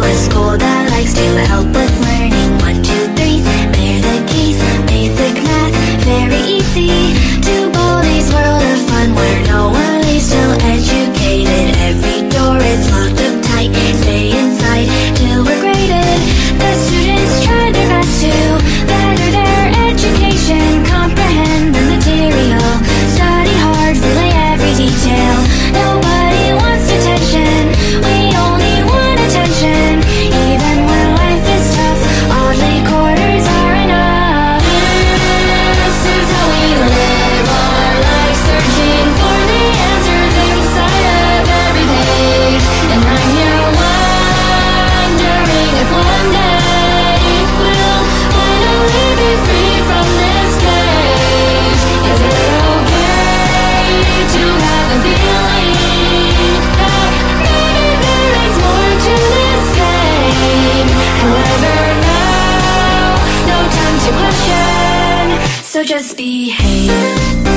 a school that likes to help with learning. 1, 2, 3, they're the keys. Basic math, very easy. To Baldi's world of fun, where no one leaves till educated. Every door is locked up tight. Stay inside till we're graded. The students try their best to better their education, comprehend the material, study hard, relay every detail. Nobody wants detention, we only want attention. Even when life is tough, oddly quarters are enough. This is how we live our life, searching for the answers inside of every page. And I'm here wondering if one day we'll finally be free from this cage. Is it okay to have a feeling that maybe there is more to this game? However, now, no time to question, so just behave.